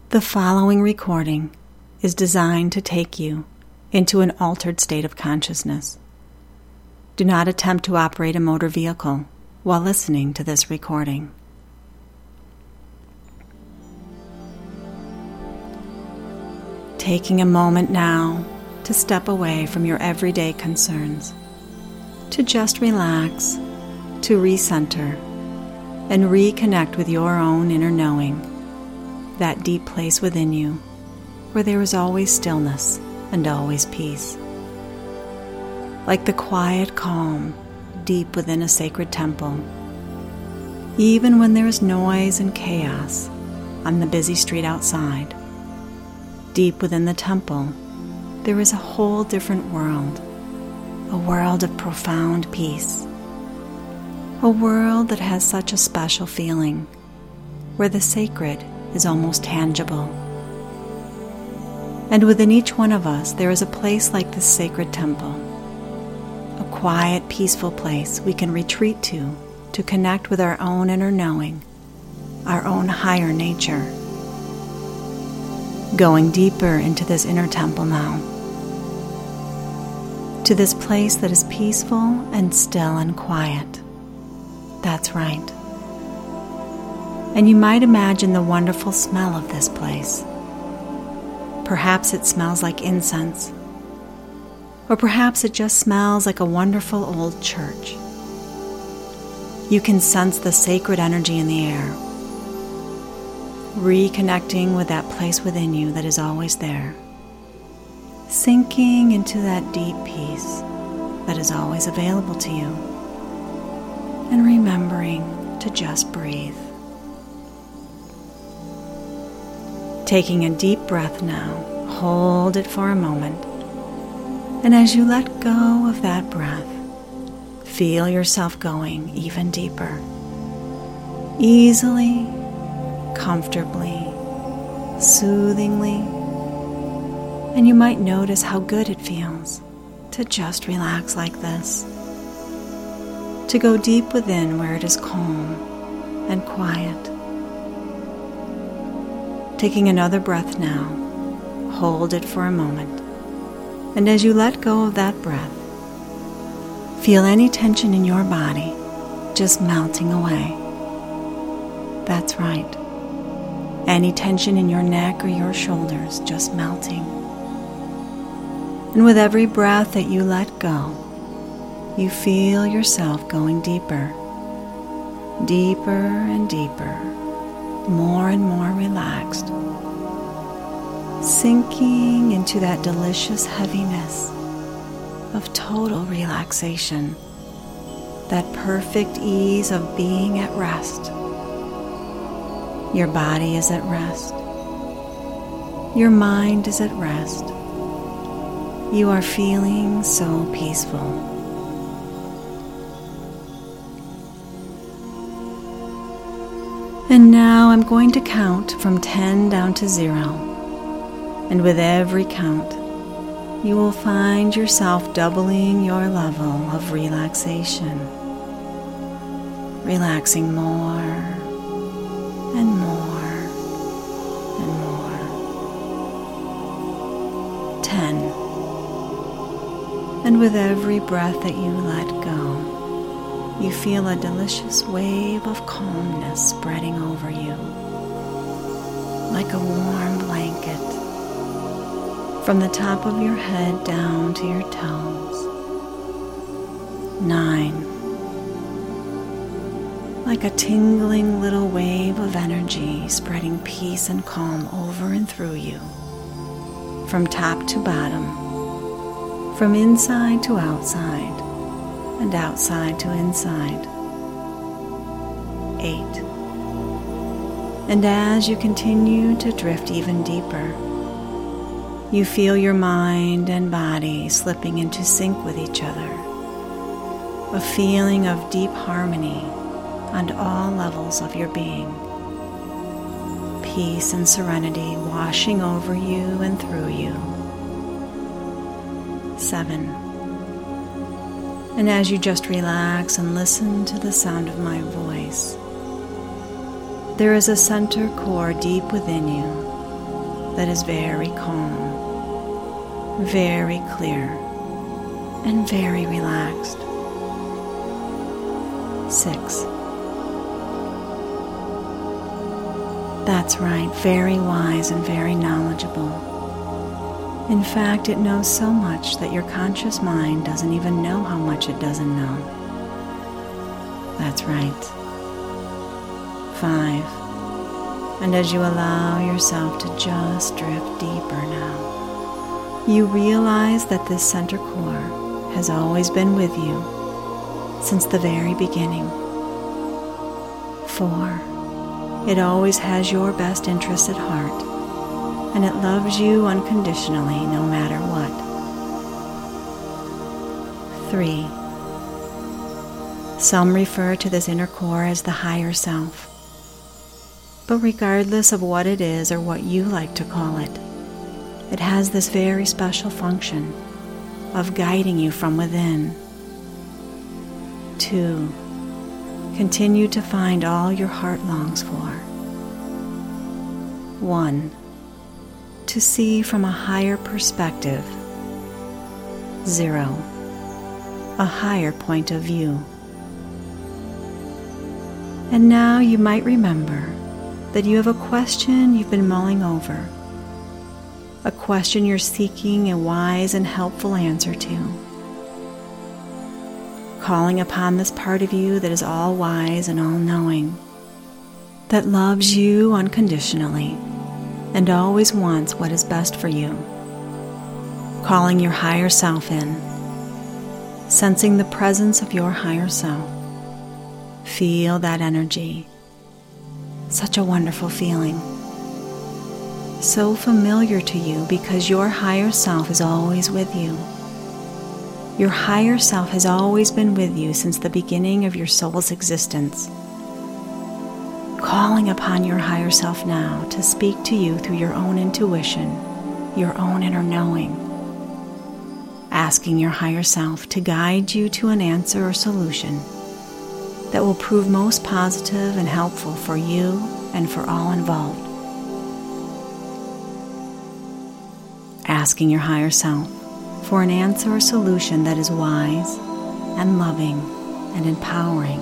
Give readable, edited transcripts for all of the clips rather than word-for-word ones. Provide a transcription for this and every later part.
The following recording is designed to take you into an altered state of consciousness. Do not attempt to operate a motor vehicle while listening to this recording. Taking a moment now to step away from your everyday concerns, to just relax, to recenter, and reconnect with your own inner knowing, that deep place within you where there is always stillness and always peace. Like the quiet calm deep within a sacred temple, even when there is noise and chaos on the busy street outside, deep within the temple there is a whole different world, a world of profound peace, a world that has such a special feeling, where the sacred is almost tangible. And within each one of us there is a place like this sacred temple, a quiet, peaceful place we can retreat to connect with our own inner knowing, our own higher nature. Going deeper into this inner temple now, to this place that is peaceful and still and quiet. That's right. And you might imagine the wonderful smell of this place. Perhaps it smells like incense, or perhaps it just smells like a wonderful old church. You can sense the sacred energy in the air, reconnecting with that place within you that is always there, sinking into that deep peace that is always available to you, and remembering to just breathe. Taking a deep breath now, hold it for a moment, and as you let go of that breath, feel yourself going even deeper, easily, comfortably, soothingly, and you might notice how good it feels to just relax like this, to go deep within where it is calm and quiet. Taking another breath now, hold it for a moment, and as you let go of that breath, feel any tension in your body just melting away. That's right. Any tension in your neck or your shoulders just melting. And with every breath that you let go, you feel yourself going deeper, deeper and deeper, more and more relaxed, sinking into that delicious heaviness of total relaxation, that perfect ease of being at rest. Your body is at rest. Your mind is at rest. You are feeling so peaceful. And now I'm going to count from 10 down to 0. And with every count, you will find yourself doubling your level of relaxation. Relaxing more and more and more. 10. And with every breath that you let go, you feel a delicious wave of calmness spreading over you, like a warm blanket, from the top of your head down to your toes. 9. Like a tingling little wave of energy spreading peace and calm over and through you, from top to bottom, from inside to outside, and outside to inside. 8. And as you continue to drift even deeper, you feel your mind and body slipping into sync with each other, a feeling of deep harmony on all levels of your being, peace and serenity washing over you and through you. 7. And as you just relax and listen to the sound of my voice, there is a center core deep within you that is very calm, very clear, and very relaxed. 6. That's right, very wise and very knowledgeable. In fact, it knows so much that your conscious mind doesn't even know how much it doesn't know. That's right. 5. And as you allow yourself to just drift deeper now, you realize that this center core has always been with you since the very beginning. 4. It always has your best interests at heart, and it loves you unconditionally no matter what. 3. Some refer to this inner core as the higher self. But regardless of what it is or what you like to call it, it has this very special function of guiding you from within. 2. Continue to find all your heart longs for. 1. To see from a higher perspective. 0. A higher point of view. And now you might remember that you have a question you've been mulling over, a question you're seeking a wise and helpful answer to. Calling upon this part of you that is all wise and all knowing, that loves you unconditionally and always wants what is best for you. Calling your higher self in, sensing the presence of your higher self. Feel that energy. Such a wonderful feeling. So familiar to you because your higher self is always with you. Your higher self has always been with you since the beginning of your soul's existence. Calling upon your higher self now to speak to you through your own intuition, your own inner knowing. Asking your higher self to guide you to an answer or solution that will prove most positive and helpful for you and for all involved. Asking your higher self for an answer or solution that is wise and loving and empowering.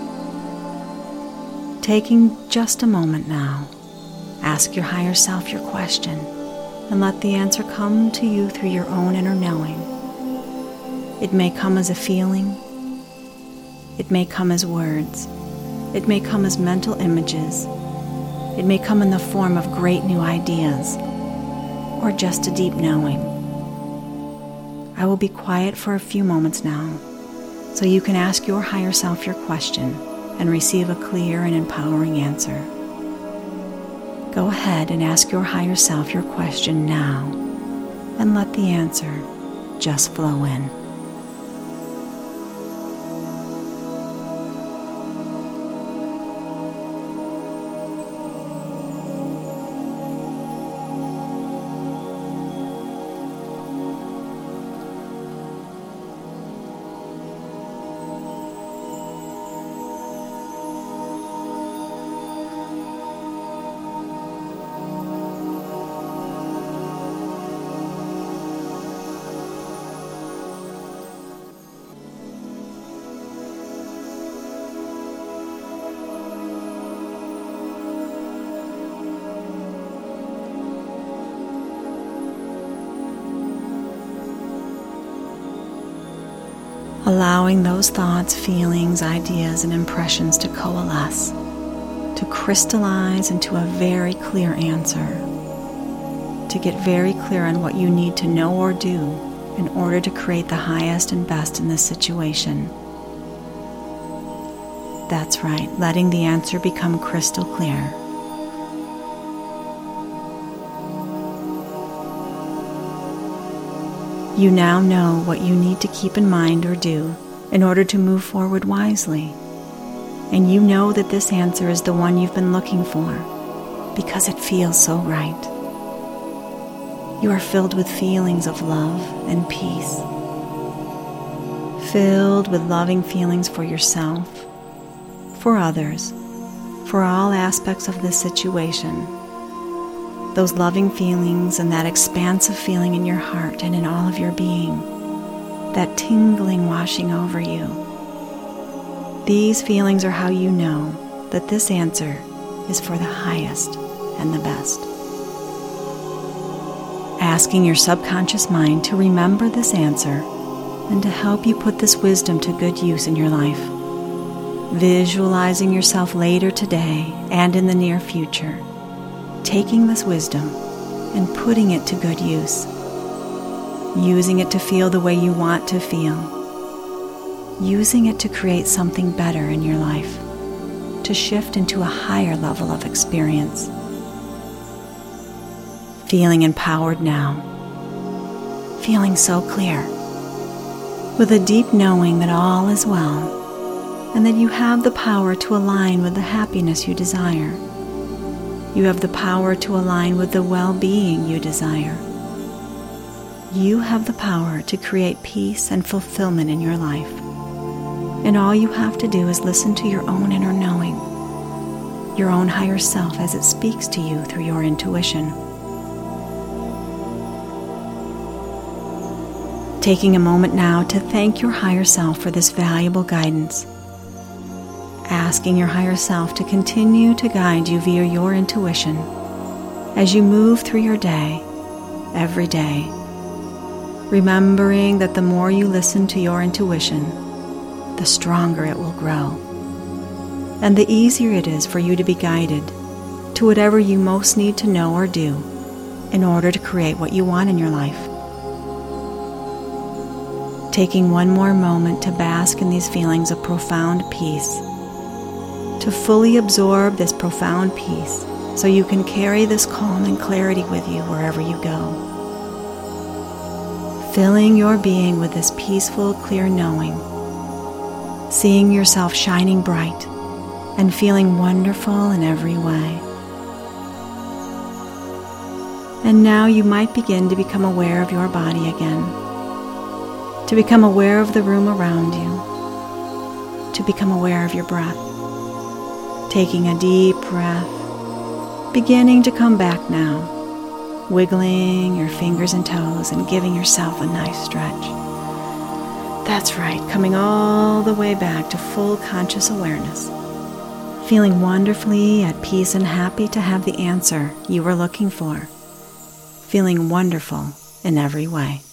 Taking just a moment now, ask your higher self your question and let the answer come to you through your own inner knowing. It may come as a feeling, it may come as words, it may come as mental images, it may come in the form of great new ideas, or just a deep knowing. I will be quiet for a few moments now, so you can ask your higher self your question and receive a clear and empowering answer. Go ahead and ask your higher self your question now, and let the answer just flow in. Allowing those thoughts, feelings, ideas, and impressions to coalesce, to crystallize into a very clear answer, to get very clear on what you need to know or do in order to create the highest and best in this situation. That's right, letting the answer become crystal clear. You now know what you need to keep in mind or do in order to move forward wisely. And you know that this answer is the one you've been looking for because it feels so right. You are filled with feelings of love and peace. Filled with loving feelings for yourself, for others, for all aspects of this situation. those loving feelings and that expansive feeling in your heart and in all of your being, that tingling washing over you. These feelings are how you know that this answer is for the highest and the best. Asking your subconscious mind to remember this answer and to help you put this wisdom to good use in your life. Visualizing yourself later today and in the near future, taking this wisdom and putting it to good use, using it to feel the way you want to feel, using it to create something better in your life, to shift into a higher level of experience. Feeling empowered now, feeling so clear, with a deep knowing that all is well and that you have the power to align with the happiness you desire. You have the power to align with the well-being you desire. You have the power to create peace and fulfillment in your life. And all you have to do is listen to your own inner knowing, your own higher self as it speaks to you through your intuition. Taking a moment now to thank your higher self for this valuable guidance. Asking your higher self to continue to guide you via your intuition as you move through your day, every day. Remembering that the more you listen to your intuition, the stronger it will grow, and the easier it is for you to be guided to whatever you most need to know or do in order to create what you want in your life. Taking one more moment to bask in these feelings of profound peace, to fully absorb this profound peace so you can carry this calm and clarity with you wherever you go. Filling your being with this peaceful, clear knowing, seeing yourself shining bright and feeling wonderful in every way. And now you might begin to become aware of your body again, to become aware of the room around you, to become aware of your breath. Taking a deep breath, beginning to come back now, wiggling your fingers and toes and giving yourself a nice stretch. That's right, coming all the way back to full conscious awareness, feeling wonderfully at peace and happy to have the answer you were looking for, feeling wonderful in every way.